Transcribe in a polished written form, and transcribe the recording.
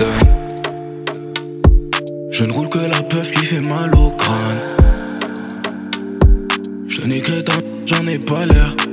Je ne roule que la peuf qui fait mal au crâne. Je n'ai que d'un, j'en ai pas l'air.